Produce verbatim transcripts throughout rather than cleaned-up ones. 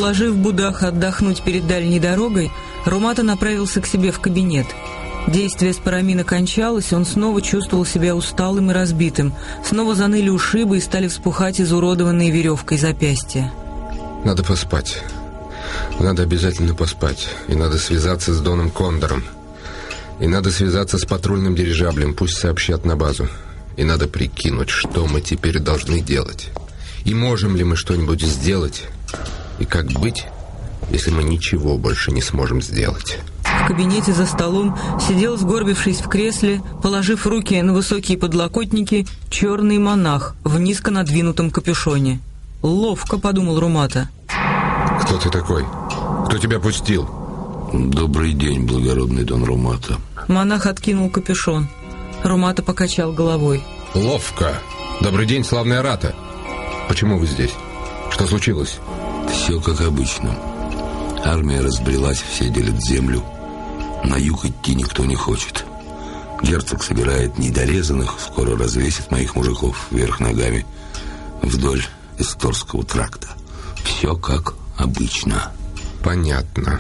Уложив Будаха отдохнуть перед дальней дорогой, Румата направился к себе в кабинет. Действие спорамина кончалось, он снова чувствовал себя усталым и разбитым. Снова заныли ушибы и стали вспухать изуродованные веревкой запястья. Надо поспать. Надо обязательно поспать. И надо связаться с Доном Кондором. И надо связаться с патрульным дирижаблем. Пусть сообщат на базу. И надо прикинуть, что мы теперь должны делать. И можем ли мы что-нибудь сделать. И как быть, если мы ничего больше не сможем сделать. В кабинете за столом сидел, сгорбившись в кресле, положив руки на высокие подлокотники, черный монах в низко надвинутом капюшоне. «Ловко», — подумал Румата. «Кто ты такой? Кто тебя пустил?» «Добрый день, благородный Дон Румата». Монах откинул капюшон. Румата покачал головой. «Ловко. Добрый день, славная Арата. Почему вы здесь? Что случилось?» «Все как обычно. Армия разбрелась, все делят землю. На юг идти никто не хочет. Герцог собирает недорезанных, скоро развесит моих мужиков вверх ногами вдоль Эсторского тракта. Все как обычно». «Понятно».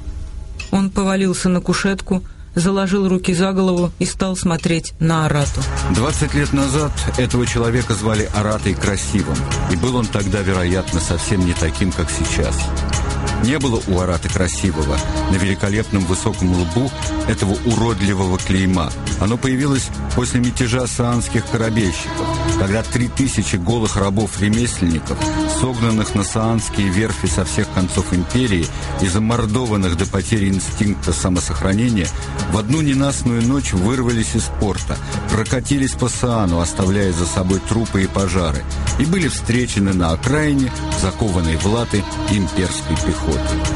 Он повалился на кушетку, заложил руки за голову и стал смотреть на Арату. Двадцать лет назад этого человека звали Аратой Красивым, и был он тогда, вероятно, совсем не таким, как сейчас. Не было у Араты Красивого на великолепном высоком лбу этого уродливого клейма. Оно появилось после мятежа саанских корабельщиков, когда три тысячи голых рабов-ремесленников, согнанных на саанские верфи со всех концов империи и замордованных до потери инстинкта самосохранения, в одну ненастную ночь вырвались из порта, прокатились по Саану, оставляя за собой трупы и пожары, и были встречены на окраине, закованной в латы имперской пехоты.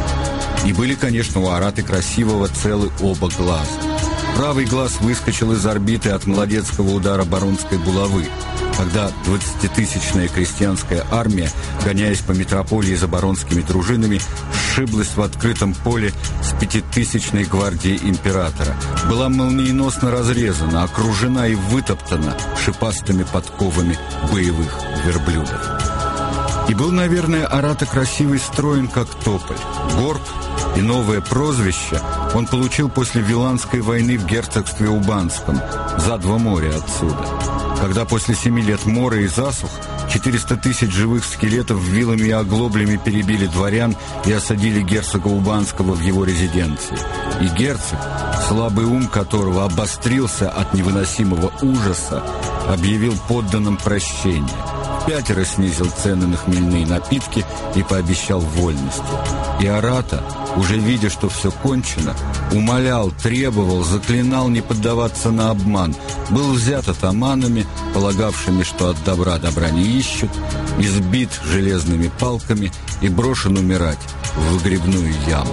И были, конечно, у Араты Красивого целы оба глаза. Правый глаз выскочил из орбиты от молодецкого удара баронской булавы, когда двадцатитысячная крестьянская армия, гоняясь по метрополии за баронскими дружинами, сшиблась в открытом поле с пятитысячной гвардией императора, была молниеносно разрезана, окружена и вытоптана шипастыми подковами боевых верблюдов. И был, наверное, Арата Красивый строен, как тополь, горд, и новое прозвище он получил после Виланской войны в герцогстве Убанском, за два моря отсюда, когда после семи лет мора и засух четыреста тысяч живых скелетов вилами и оглоблями перебили дворян и осадили герцога Убанского в его резиденции. И герцог, слабый ум которого обострился от невыносимого ужаса, объявил подданным прощение, пятеро снизил цены на хмельные напитки и пообещал вольности. И Арата, уже видя, что все кончено, умолял, требовал, заклинал не поддаваться на обман, был взят атаманами, полагавшими, что от добра добра не ищут, избит железными палками и брошен умирать в выгребную яму.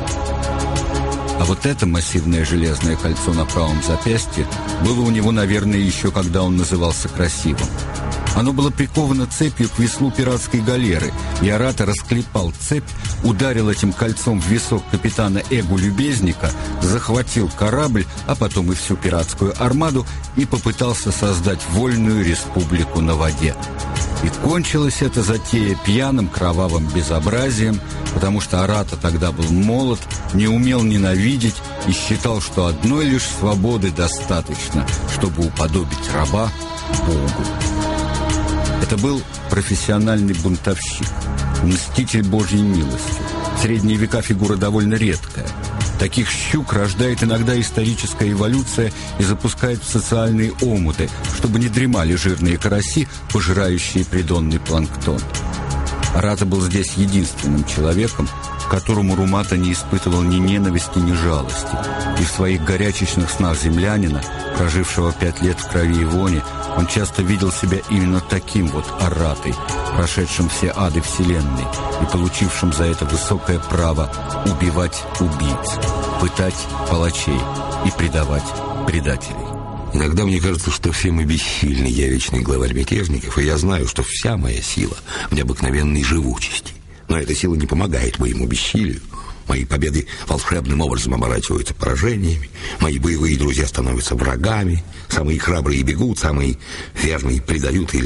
А вот это массивное железное кольцо на правом запястье было у него, наверное, еще когда он назывался Красивым. Оно было приковано цепью к веслу пиратской галеры, и Арата расклепал цепь, ударил этим кольцом в висок капитана Эгу Любезника, захватил корабль, а потом и всю пиратскую армаду, и попытался создать вольную республику на воде. И кончилась эта затея пьяным кровавым безобразием, потому что Арата тогда был молод, не умел ненавидеть и считал, что одной лишь свободы достаточно, чтобы уподобить раба Богу. Это был профессиональный бунтовщик, мститель Божьей милости. В средние века фигура довольно редкая. Таких щук рождает иногда историческая эволюция и запускает в социальные омуты, чтобы не дремали жирные караси, пожирающие придонный планктон. Арата был здесь единственным человеком, к которому Румата не испытывал ни ненависти, ни жалости. И в своих горячечных снах землянина, прожившего пять лет в крови и воне, он часто видел себя именно таким вот Аратой, прошедшим все ады вселенной и получившим за это высокое право убивать убийц, пытать палачей и предавать предателей. Иногда мне кажется, что все мы бессильны. Я вечный главарь мятежников, и я знаю, что вся моя сила в необыкновенной живучести. Но эта сила не помогает моему бессилию. Мои победы волшебным образом оборачиваются поражениями. Мои боевые друзья становятся врагами. Самые храбрые бегут, самые верные предают или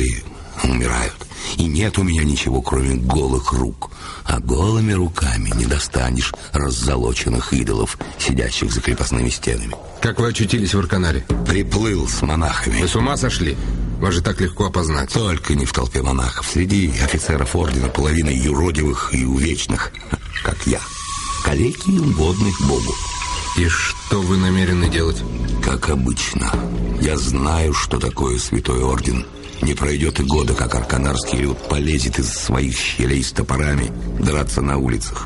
умирают. И нет у меня ничего, кроме голых рук. А голыми руками не достанешь раззолоченных идолов, сидящих за крепостными стенами. Как вы очутились в Арканаре? Приплыл с монахами. Вы с ума сошли? Вас же так легко опознать. Только не в толпе монахов. Среди офицеров ордена половина юродивых и увечных, как я. Калеки и угодных Богу. И что вы намерены делать? Как обычно. Я знаю, что такое святой орден. Не пройдет и года, как арканарский люд полезет из своих щелей с топорами драться на улицах.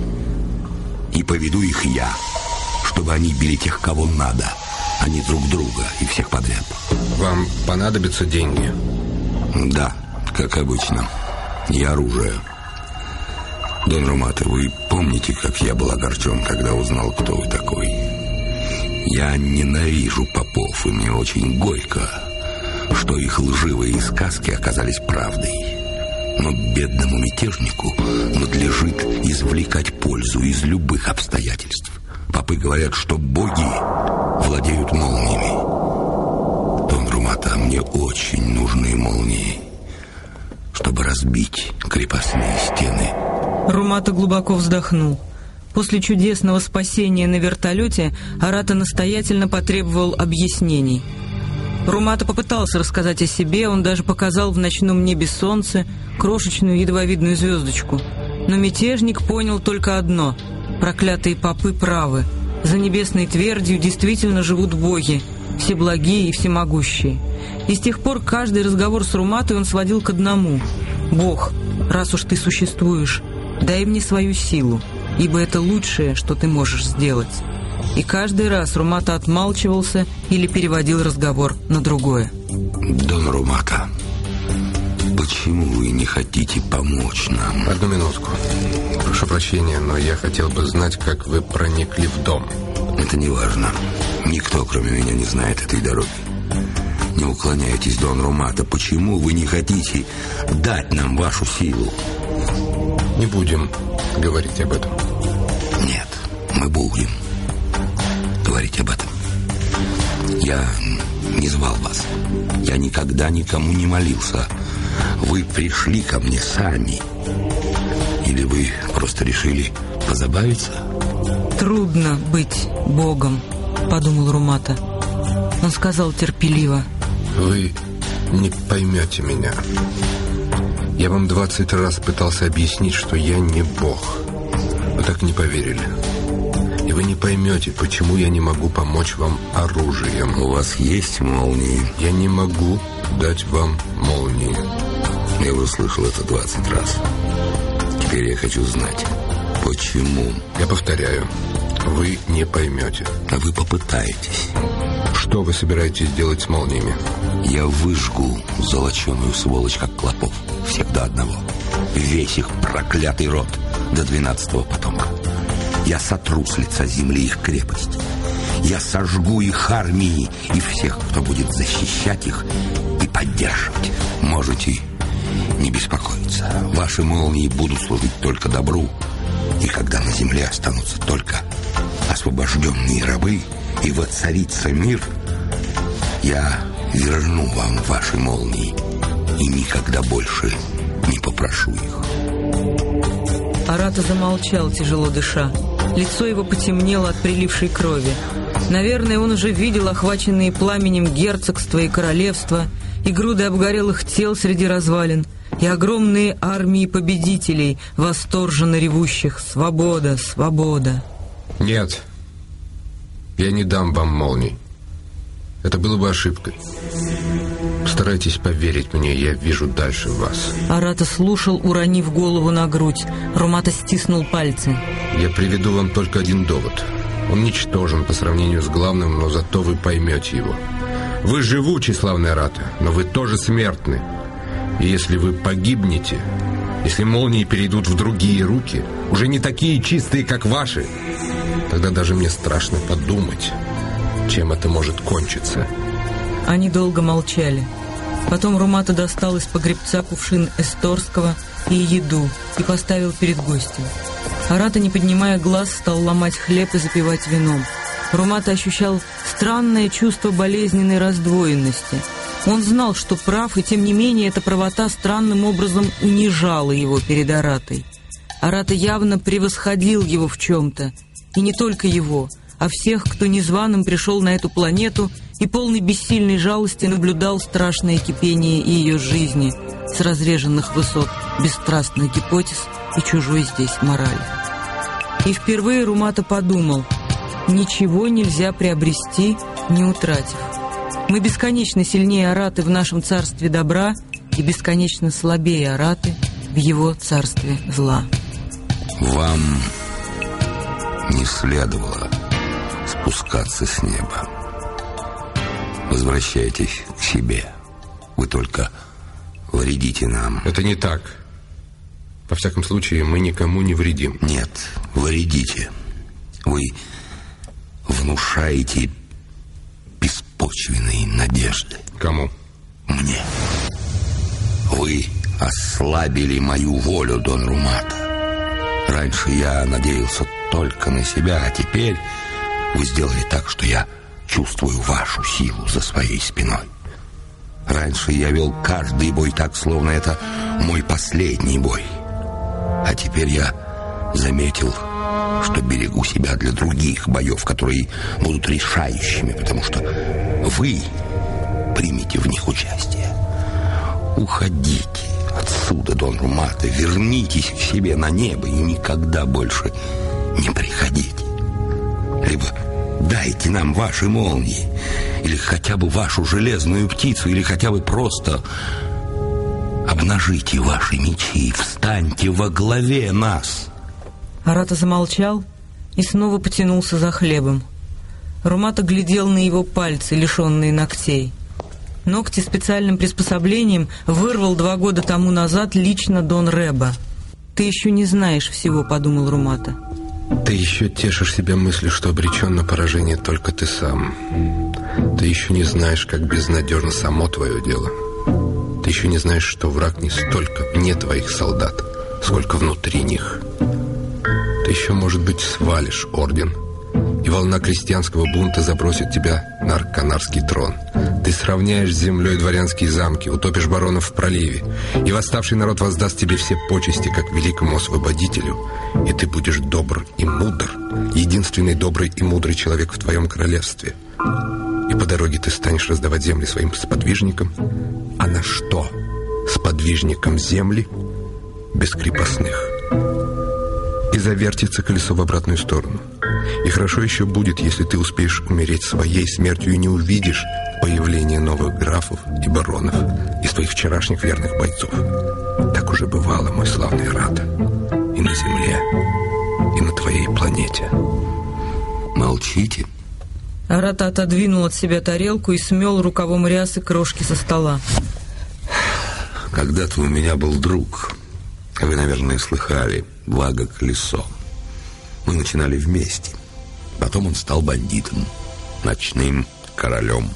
И поведу их я, чтобы они били тех, кого надо, а не друг друга и всех подряд. Вам понадобятся деньги? Да, как обычно. И оружие. Дон Ромато, вы помните, как я был огорчен, когда узнал, кто вы такой? Я ненавижу попов, и мне очень горько, что их лживые сказки оказались правдой. Но бедному мятежнику надлежит извлекать пользу из любых обстоятельств. Попы говорят, что боги владеют молниями. Дон Ромато, мне очень нужны молнии, чтобы разбить крепостные стены. Ромато глубоко вздохнул. После чудесного спасения на вертолете Арата настоятельно потребовал объяснений. Ромато попытался рассказать о себе, он даже показал в ночном небе солнце, крошечную едва видную звездочку. Но мятежник понял только одно — проклятые попы правы. За небесной твердью действительно живут боги, все благие и всемогущие. И с тех пор каждый разговор с Ромато он сводил к одному: «Бог, раз уж ты существуешь, дай мне свою силу, ибо это лучшее, что ты можешь сделать». И каждый раз Ромато отмалчивался или переводил разговор на другое. Дон Ромато, почему вы не хотите помочь нам? Одну минутку. Прошу прощения, но я хотел бы знать, как вы проникли в дом. Это не важно. Никто, кроме меня, не знает этой дороги. Не уклоняйтесь, Дон Ромато. Почему вы не хотите дать нам вашу силу? Не будем говорить об этом. Нет, мы будем говорить об этом. Я не звал вас. Я никогда никому не молился. Вы пришли ко мне сами. Или вы просто решили позабавиться? «Трудно быть Богом», — подумал Ромато. Он сказал терпеливо: «Вы не поймете меня. Я вам двадцать раз пытался объяснить, что я не Бог. Вы так не поверили. И вы не поймете, почему я не могу помочь вам оружием. У вас есть молнии? Я не могу дать вам молнии». Я уже слышал это двадцать раз. Теперь я хочу знать, почему. Я повторяю, вы не поймете. А вы попытаетесь. Что вы собираетесь делать с молниями? Я выжгу золоченую сволочь, как клопов. Всех до одного. Весь их проклятый род до двенадцатого потомка. Я сотру с лица земли их крепость. Я сожгу их армии и всех, кто будет защищать их и поддерживать. Можете не беспокоиться. Ваши молнии будут служить только добру. И когда на земле останутся только освобожденные рабы и воцарится мир, я верну вам ваши молнии и никогда больше не попрошу их. Арата замолчал, тяжело дыша. Лицо его потемнело от прилившей крови. Наверное, он уже видел охваченные пламенем герцогства и королевства, и груды обгорелых тел среди развалин, и огромные армии победителей, восторженно ревущих: «Свобода! Свобода!» Нет, я не дам вам молний. Это было бы ошибкой. Постарайтесь поверить мне, я вижу дальше вас. Арата слушал, уронив голову на грудь. Ромато стиснул пальцы. Я приведу вам только один довод. Он ничтожен по сравнению с главным, но зато вы поймете его. Вы живучи, славный Арата, но вы тоже смертны. И если вы погибнете, если молнии перейдут в другие руки, уже не такие чистые, как ваши, тогда даже мне страшно подумать, чем это может кончиться. Они долго молчали. Потом Ромато достал из погребца кувшин эсторского и еду и поставил перед гостем. Арата, не поднимая глаз, стал ломать хлеб и запивать вином. Ромато ощущал странное чувство болезненной раздвоенности. Он знал, что прав, и тем не менее эта правота странным образом унижала его перед Аратой. Арата явно превосходил его в чем-то, и не только его, а всех, кто незваным пришел на эту планету и полный бессильной жалости наблюдал страшное кипение ее жизни с разреженных высот бесстрастных гипотез и чужой здесь морали. И впервые Румата подумал: ничего нельзя приобрести, не утратив. Мы бесконечно сильнее Араты в нашем царстве добра и бесконечно слабее Араты в его царстве зла. Вам не следовало спускаться с неба. Возвращайтесь к себе. Вы только вредите нам. Это не так. Во всяком случае, мы никому не вредим. Нет, вредите. Вы внушаете беспочвенные надежды. Кому? Мне. Вы ослабили мою волю, Дон Румата. Раньше я надеялся только на себя, а теперь вы сделали так, что я чувствую вашу силу за своей спиной. Раньше я вел каждый бой так, словно это мой последний бой. А теперь я заметил, что берегу себя для других боев, которые будут решающими, потому что вы примете в них участие. Уходите отсюда, Дон Румата, вернитесь к себе на небо и никогда больше не приходите. Либо дайте нам ваши молнии, или хотя бы вашу железную птицу, или хотя бы просто обнажите ваши мечи и встаньте во главе нас. Арата замолчал и снова потянулся за хлебом. Румата глядел на его пальцы, лишенные ногтей. Ногти специальным приспособлением вырвал два года тому назад лично Дон Реба. «Ты еще не знаешь всего», — подумал Румата. Ты еще тешишь себя мыслью, что обречен на поражение только ты сам. Ты еще не знаешь, как безнадежно само твое дело. Ты еще не знаешь, что враг не столько вне твоих солдат, сколько внутри них. Ты еще, может быть, свалишь орден, и волна крестьянского бунта забросит тебя на арканарский трон. Ты сравняешь с землей дворянские замки, утопишь баронов в проливе, и восставший народ воздаст тебе все почести, как великому освободителю, и ты будешь добр и мудр, единственный добрый и мудрый человек в твоем королевстве. И по дороге ты станешь раздавать земли своим сподвижникам. А на что сподвижникам земли без крепостных? И завертится колесо в обратную сторону. И хорошо еще будет, если ты успеешь умереть своей смертью и не увидишь появления новых графов и баронов из твоих вчерашних верных бойцов. Так уже бывало, мой славный Арата, и на земле, и на твоей планете. Молчите. Арата отодвинул от себя тарелку и смел рукавом рясы крошки со стола. Когда-то у меня был друг. Вы, наверное, слыхали, Вага Колесо. Мы начинали вместе. Потом он стал бандитом, ночным королем.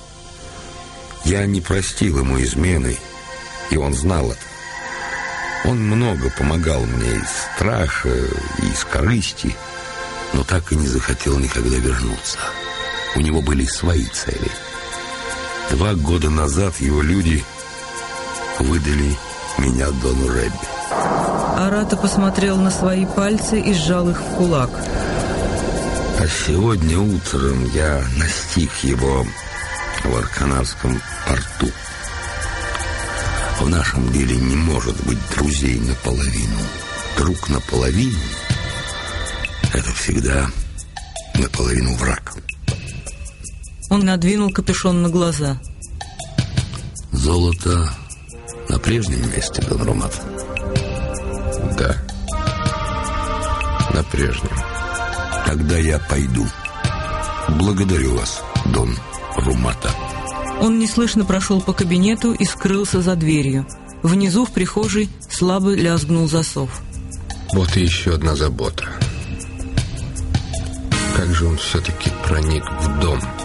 Я не простил ему измены, и он знал это. Он много помогал мне из страха и из корысти, но так и не захотел никогда вернуться. У него были свои цели. Два года назад его люди выдали меня Дону Ребби. Арата посмотрел на свои пальцы и сжал их в кулак. А сегодня утром я настиг его в Арканарском порту. В нашем деле не может быть друзей наполовину. Друг наполовину — это всегда наполовину враг. Он надвинул капюшон на глаза. Золото на прежнем месте, Дон Румата? Да, на прежнем. Тогда я пойду. Благодарю вас, Дон Румата. Он неслышно прошел по кабинету и скрылся за дверью. Внизу, в прихожей, слабо лязгнул засов. Вот и еще одна забота. Как же он все-таки проник в дом?